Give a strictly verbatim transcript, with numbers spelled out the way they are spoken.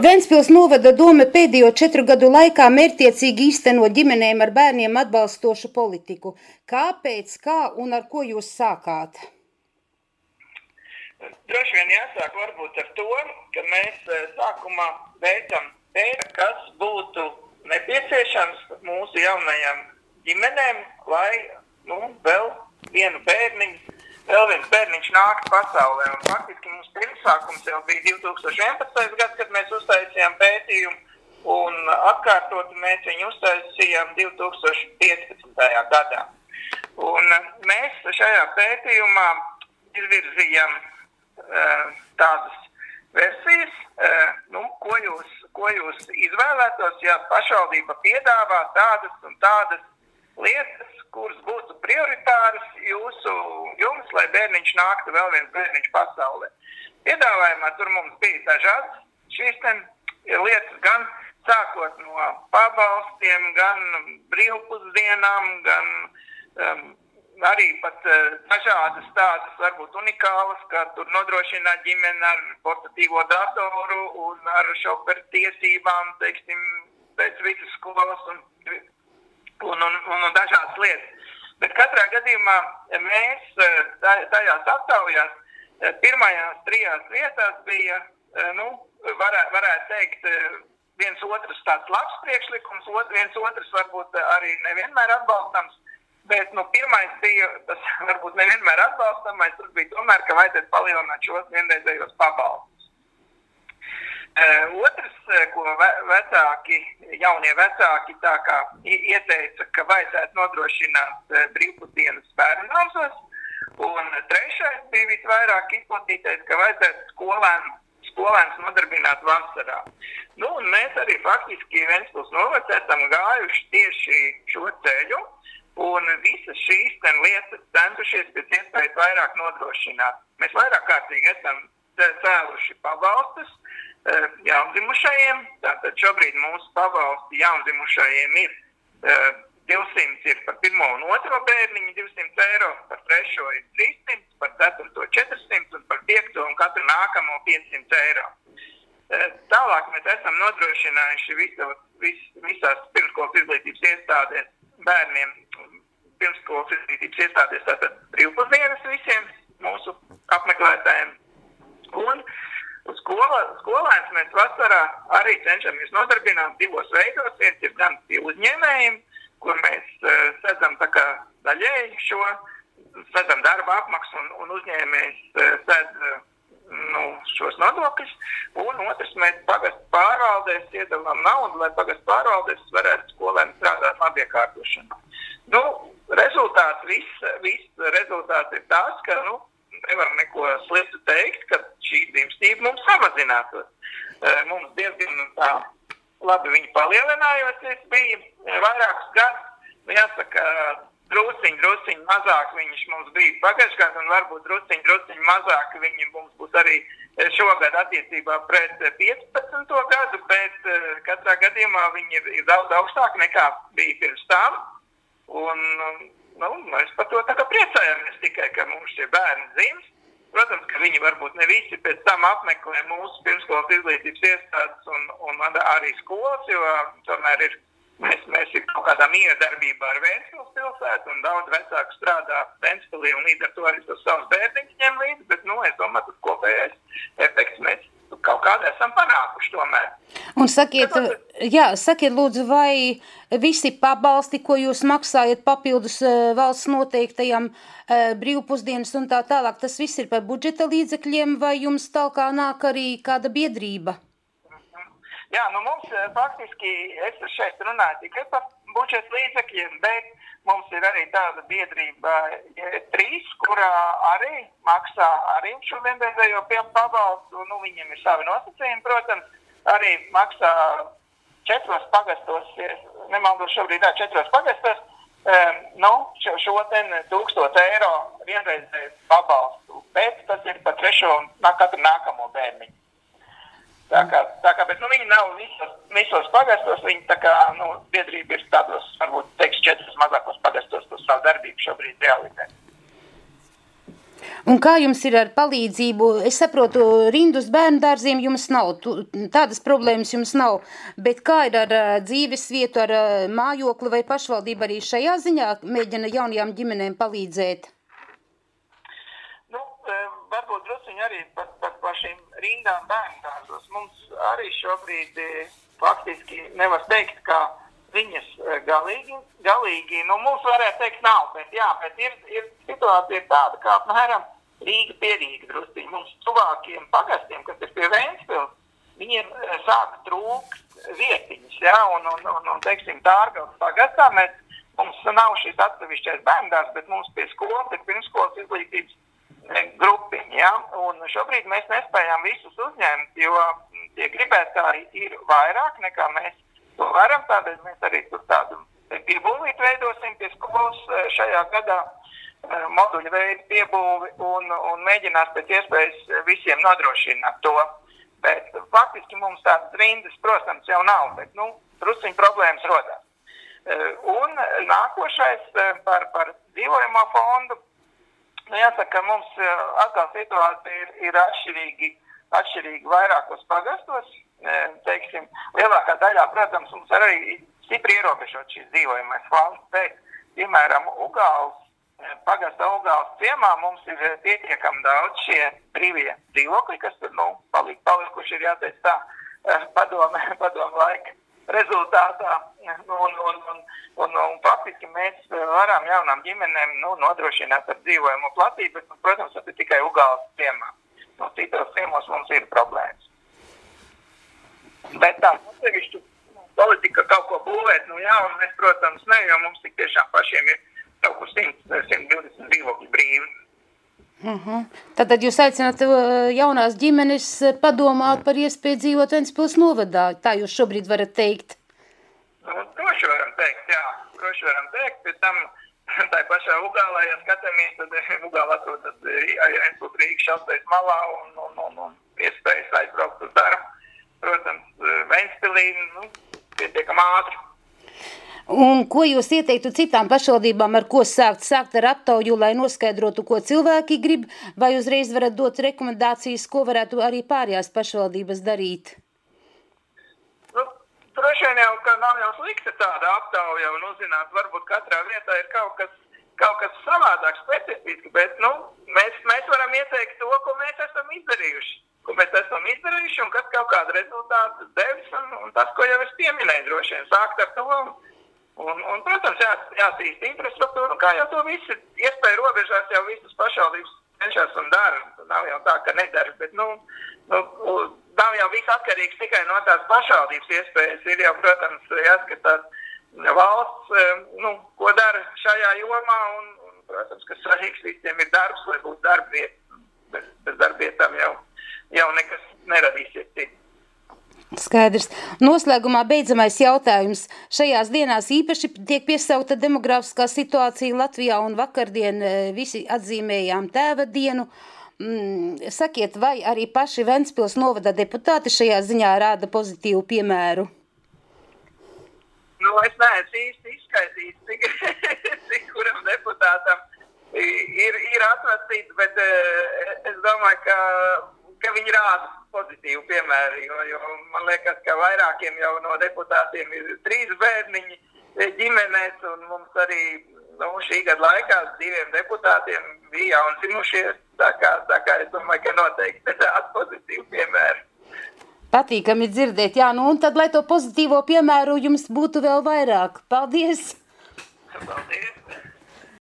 Ventspils novada doma pēdējo četru gadu laikā mērķtiecīgi īsteno ģimenēm ar bērniem atbalstošu politiku. Kāpēc, kā un ar ko jūs sākāt? Droši vien jāsāk varbūt ar to, ka mēs sākumā veicam pēt, kas būtu nepieciešams mūsu jaunajām ģimenēm, lai nu, vēl vienu bērniņu, vēl viens bērniņš nākt pasaulē. Un faktiski mums pirmsākums jau bija divi tūkstoši vienpadsmitais gads, kad mēs uztaisījām pētījumu, un atkārtot mēs viņu uztaisījām divi tūkstoši piecpadsmitajā gadā. Un mēs šajā pētījumā izvirzījām uh, tādas versijas, uh, nu, ko jūs, ko jūs izvēlētos, ja pašvaldība piedāvā tādas un tādas lietas, kuras būtu prioritāras jūsu jums, lai bērniņš nāktu vēl viens bērniņš pasaulē. Piedāvājumā tur mums bija dažādas šīs ten lietas, gan sākot no pabalstiem, gan brīvpusdienām, gan um, arī pat uh, dažādas tādas varbūt unikālas, kā tur nodrošināt ģimeni ar portatīvo datoru un ar šoferu tiesībām, teiksim, pēc vidusskolas un Un, un, un, un dažādas lietas. Bet katrā gadījumā mēs tajās aptaujās pirmajās trijās vietās bija, nu, varē, varētu teikt, viens otrs tāds labs priekšlikums, viens otrs varbūt arī nevienmēr atbalstams, bet, nu, pirmais bija, tas varbūt nevienmēr atbalstamais, tas bija tomēr, ka vajadzētu palielināt šos vienreizējos pabalstus. Uh, otrs, ko ve- vecāki, jaunie vecāki tā kā ieteica, ka vajadzētu nodrošināt uh, brīvpusdienas bērnu dārzos, un trešais bija visvairāk izplatītais, ka vajadzētu skolēn, skolēns nodarbināt vasarā. Nu, un mēs arī faktiski Ventspils novads esam gājuši tieši šo ceļu, un visas šīs ten lietas centušies pēc iespējas vairāk nodrošināt. Mēs vairāk kārtīgi esam cēluši pabalstus jaundzimušajiem, tātad šobrīd mūsu pabalsti jaundzimušajiem ir uh, divsimt ir par pirmo un otro bērniņu, divsimt eiro, par trešo ir trīssimt, par ceturto četrsimt un par piekto un katru nākamo piecsimt eiro. Uh, tālāk mēs esam nodrošinājuši visos, vis, visās pirmskolas izglītības iestādēs bērniem, pirmskolas izglītības iestādēs tātad brīvpusdienas visiem mūsu apmeklētājiem. Un uz skola, skolēns mēs vasarā arī cenšamies nodarbināt divos veidos. Viens ir gan pie uzņēmējiem, kur mēs uh, sedzam tā kā daļēji šo, sedzam darba apmaksu un, un uzņēmējs uh, sedz uh, nu, šos nodokļus. Un otrs, mēs pagastu pārvaldēs iedalām naudu, lai pagastu pārvaldēs varētu skolēni strādāt labiekārtošanā. Nu, rezultāts, viss, viss rezultāts ir tās, ka, nu, nevar neko sliktu teikt, ka šī dzimstība mums samazinātos. Mums diezgan tā labi viņi palielinājoties bija vairākus gadus. Jāsaka, drusciņ, drusciņ mazāk viņas mums bija pagājušajā gadā, un varbūt drusciņ, drusciņ mazāk viņi mums būs arī šogad attiecībā pret piecpadsmito gadu, bet katrā gadījumā viņi ir daudz augstāk nekā bija pirms tam. Un, nu, mēs par to tā kā priecājamies tikai, ka mums šie bērni dzimst. Protams, ka viņi varbūt ne visi pēc tam apmeklē mūsu pirmskolas izglītības iestādes un, un arī skolas, jo tomēr ir, mēs, mēs ir kaut kādā miedarbībā ar Ventspils pilsētu un daudz vecāku strādā Ventspilī un līdz ar to arī tos savus bērniņus ņem līdzi, bet, nu, es domāju, ka kopējais efekts mēs kaut kādā esam panākuši tomēr. Un sakiet, jā, sakiet lūdzu, vai visi pabalsti, ko jūs maksājat papildus valsts noteiktajam brīvpusdienas un tā tālāk, tas viss ir par budžeta līdzekļiem, vai jums tālāk nāk arī kāda biedrība? Jā, nu mums faktiski, es šeit runāju tikai par budžeta līdzekļiem, bet mums ir arī tāda biedrība trīs, kurā arī maksā arī šo vienreizējo pabalstu, nu viņiem ir savi nosacījumi, protams, arī maksā četros pagastos, nemaldos šobrīd, jā, četros pagastos, um, nu, šo, šo ten tūkstot eiro vienreizēju pabalstu, bet tas ir par trešo un katru nākamo bērniņu. Tā kā, tā kā, bet, nu, viņi nav visos, visos pagastos, viņi tā kā, nu, biedrība ir tādos, varbūt, teiks, četras mazākos pagastos, to savu darbību šobrīd realizē. Un kā jums ir ar palīdzību? Es saprotu, rindu uz bērnu dārziem jums nav, tu, tādas problēmas jums nav, bet kā ir ar uh, dzīves vietu, ar uh, mājokli vai pašvaldība arī šajā ziņā mēģina jaunajām ģimenēm palīdzēt? Nu, varbūt drusciņi arī par, par, par šīm rindām bērnu dārzos. Mums arī šobrīd faktiski nevar teikt, ka viņas galīgi, galīgi, nu mums varētu teikt nav, bet jā, bet ir, ir situācija ir tāda, kā apmēram Rīga pie Rīga drusciņi. Mums tuvākiem pagastiem, kas ir pie Ventspils, viņiem sāka trūkt vietiņas, jā, un, un, un, un teiksim, Tārgavas pagastā mēs, mums nav šis atsevišķais bērndārs, bet mums pie skolas ir pirmskolas izglītības grupiņi, jā, un šobrīd mēs nespējam visus uzņemt, jo tie gribētāji ir vairāk nekā mēs to varam, tādēļ mēs arī tur tādu piebūvīt veidosim pie skolas šajā gadā, moduļu veidu piebūvi un, un mēģinās pēc iespējas visiem nodrošināt to. Bet faktiski mums tādas rindas, protams, jau nav, bet, nu, drusciņi problēmas rodās. Un nākošais par, par dzīvojamo fondu, nu, jāsaka, mums atkal situācija ir, ir atšķirīgi, atšķirīgi vairākos pagastos. Teiksim, lielākā daļā, protams, mums arī stipri ierobežot šīs dzīvojamais fonds, bet, piemēram, Ugāls, pagasta Ugāls ciemā mums ir pietiekami daudz šie brīvie dzīvokļi, kas tur, nu, palik, palikuši ir jāteic tā padome, padome laika rezultātā, un, un, un, un, un, un faktiski mēs varam jaunām ģimenēm, nu, nodrošināt ar dzīvojamo platību, bet, protams, tas ir tikai Ugāls ciemā. No citos ciemos mums ir problēmas. Bet tā, atsevišķu politika kaut ko būvēt, nu jā, un mēs, protams, ne, jo mums tik tiešām pašiem ir kaut kur simt, simt divdesmit dzīvokļi brīvi. Uh-huh. Tātad jūs aicināt jaunās ģimenes padomāt par iespēju dzīvot Ventspils novadā, tā jūs šobrīd varat teikt? Nu, droši varam teikt, jā, droši varam teikt, pēc tam tā pašā Ugālā, ja skatāmies, tad Ugāla atrodas Ventspils Rīgas šaltais malā un, un, un, un iespējas aizbraukt uz darbu. Protams, Ventspilī, nu, pietiekam ātri. Un ko jūs ieteiktu citām pašvaldībām, ar ko sākt? Sākt ar aptauju, lai noskaidrotu, ko cilvēki grib, vai uzreiz varat dot rekomendācijas, ko varētu arī pārējās pašvaldības darīt? Nu, droši vien jau, ka nav jau slikta tāda aptauja un uzzināt, varbūt katrā vietā ir kaut kas, kaut kas savādāk specifiski, bet, nu, mēs, mēs varam ieteikt to, ko mēs esam izdarījuši. ko mēs esam izdarījuši un kas kaut kādu rezultātu devis, un, un tas, ko jau es pieminēju, droši vien sākt ar to. Un, un protams, jā, jātīst infrastruktūru, un kā jau to visi iespēja robežās, jau visas pašvaldības cenšas un dara. Nav jau tā, ka nedara, bet, nu, nu, nav jau viss atkarīgs tikai no tās pašvaldības iespējas. Ir jau, protams, jāskatās valsts, nu, ko dara šajā jomā, un, un protams, ka svarīgs visiem ir darbs, lai būtu darbvieta. Bez, bez darbietām jau, jau nekas neradīsies cits. Skaidrs. Noslēgumā beidzamais jautājums. Šajās dienās īpaši tiek piesaukta demografiskā situācija Latvijā, un vakardien visi atzīmējām tēva dienu. Sakiet, vai arī paši Ventspils novada deputāti šajā ziņā rāda pozitīvu piemēru? Nu, es neesmu īsti izskaidījis, cik, cik kuram deputātam ir, ir atvecīts, bet es domāju, ka, ka viņi rāda pozitīvu piemēru, jo, jo man liekas, ka vairākiem jau no deputātiem ir trīs bērniņi ģimenēs, un mums arī nu, šī gada laikā diviem deputātiem bija jauni dzimušies, tā kā, tā kā es domāju, ka noteikti tādu pozitīvu piemēru. Patīkami dzirdēt, jā, nu un tad, lai to pozitīvo piemēru jums būtu vēl vairāk. Paldies! Paldies!